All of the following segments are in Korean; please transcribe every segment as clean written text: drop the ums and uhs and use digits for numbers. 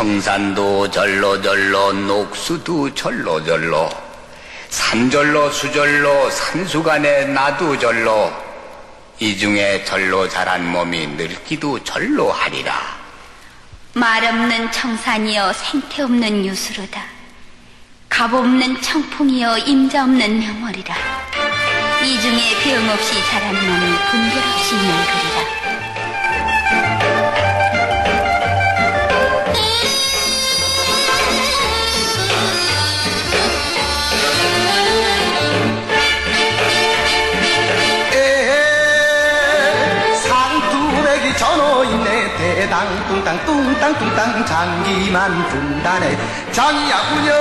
청산도 절로절로 녹수도 절로절로 산절로 수절로 산수간에 나도 절로 이 중에 절로 자란 몸이 늙기도 절로 하리라. 말 없는 청산이여 생태 없는 유수로다. 갑 없는 청풍이여 임자 없는 명월이라. 이 중에 병 없이 자란 몸이 분별 없이 늙으리라. 전호인네 대당 뚱땅 뚱땅 뚱땅 장기만 분단해 장이야군요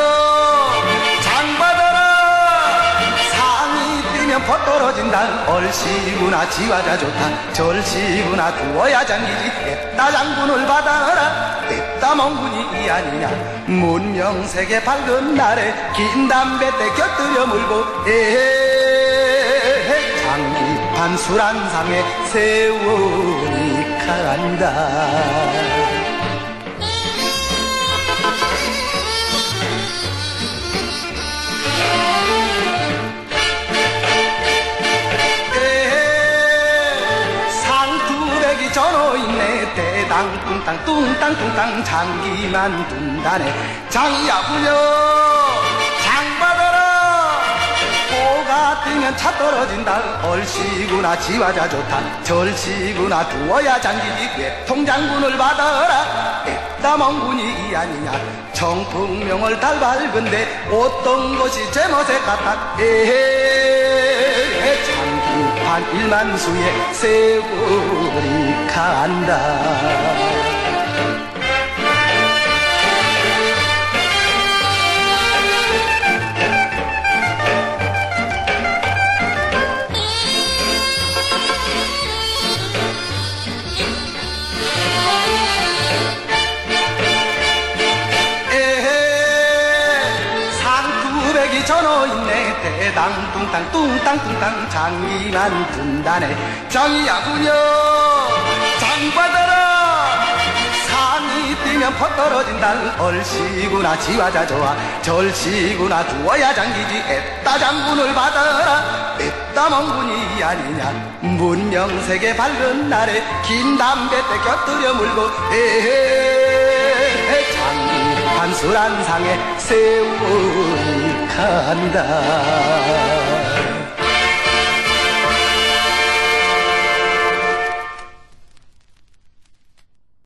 장받아라 상이 뛰면 퍼 떨어진다 얼씨구나 지화자 좋다 절씨구나 두어야 장기지 냈다 장군을 받아라 냈다 멍군이 이 아니냐 문명세계 밝은 날에 긴 담배 때 곁들여 물고 장기판 술 한 상에 세월이 간다. 상투백이 전호있네 대당 뚱땅 뚱땅 뚱땅 장기만 둔다네 장이야군요 장받아라 꼬가 뛰면 차 떨어진다 얼씨구나 지화자 좋다 절씨구나 두어야 장기지 외통장군을 받아라 냈다 멍군이 이 아니냐 청풍명을 달 밝은데 어떤 것이 제멋에 같아 장기판 일만수에 세월이 간다. 전호있네 대당 뚱땅 뚱땅 뚱땅 장기만 분단해 장이야군요 장받아라 상이 뛰면 퍼 떨어진다 얼씨구나 지화자 좋아 절씨구나 두어야 장기지 애따 장군을 받아라 애따 멍군이 아니냐 문명세계 밝은 날에 긴 담배 때 곁들여 물고 장기판 술 한 상에 세월이 간다.